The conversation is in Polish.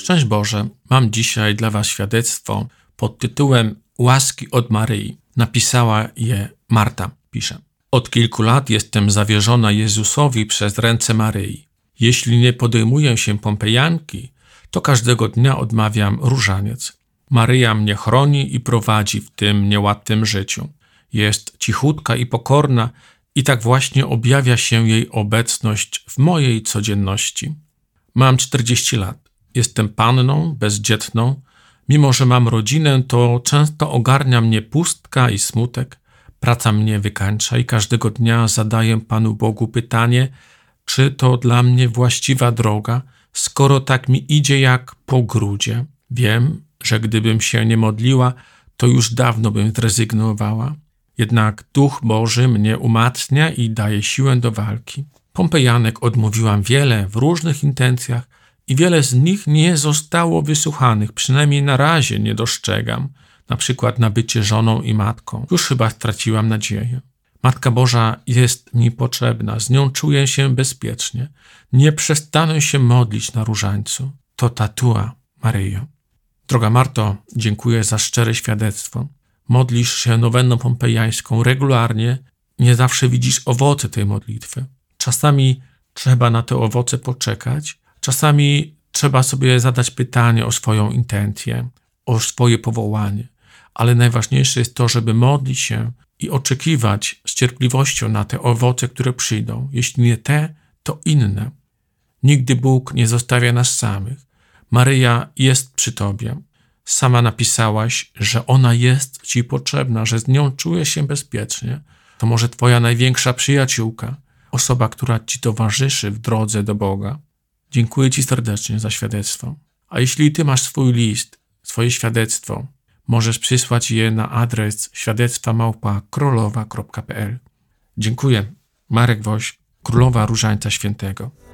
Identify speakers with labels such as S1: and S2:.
S1: Szczęść Boże, mam dzisiaj dla Was świadectwo pod tytułem Łaski od Maryi. Napisała je Marta, pisze. Od kilku lat jestem zawierzona Jezusowi przez ręce Maryi. Jeśli nie podejmuję się pompejanki, to każdego dnia odmawiam różaniec. Maryja mnie chroni i prowadzi w tym niełatwym życiu. Jest cichutka i pokorna i tak właśnie objawia się jej obecność w mojej codzienności. Mam 40 lat. Jestem panną, bezdzietną. Mimo że mam rodzinę, to często ogarnia mnie pustka i smutek. Praca mnie wykańcza i każdego dnia zadaję Panu Bogu pytanie, czy to dla mnie właściwa droga, skoro tak mi idzie jak po grudzie. Wiem, że gdybym się nie modliła, to już dawno bym zrezygnowała. Jednak Duch Boży mnie umacnia i daje siłę do walki. Pompejanek odmówiłam wiele w różnych intencjach i wiele z nich nie zostało wysłuchanych, przynajmniej na razie nie dostrzegam, na przykład na bycie żoną i matką. Już chyba straciłam nadzieję. Matka Boża jest mi potrzebna, z nią czuję się bezpiecznie. Nie przestanę się modlić na różańcu. To tatua, Maryjo. Droga Marto, dziękuję za szczere świadectwo. Modlisz się nowenną pompejańską regularnie, nie zawsze widzisz owoce tej modlitwy. Czasami trzeba na te owoce poczekać, czasami trzeba sobie zadać pytanie o swoją intencję, o swoje powołanie, ale najważniejsze jest to, żeby modlić się i oczekiwać z cierpliwością na te owoce, które przyjdą. Jeśli nie te, to inne. Nigdy Bóg nie zostawia nas samych. Maryja jest przy Tobie. Sama napisałaś, że ona jest Ci potrzebna, że z nią czujesz się bezpiecznie. To może Twoja największa przyjaciółka, osoba, która Ci towarzyszy w drodze do Boga. Dziękuję Ci serdecznie za świadectwo. A jeśli Ty masz swój list, swoje świadectwo, możesz przysłać je na adres świadectwa@królowa.pl. Dziękuję. Marek Woś, Królowa Różańca Świętego.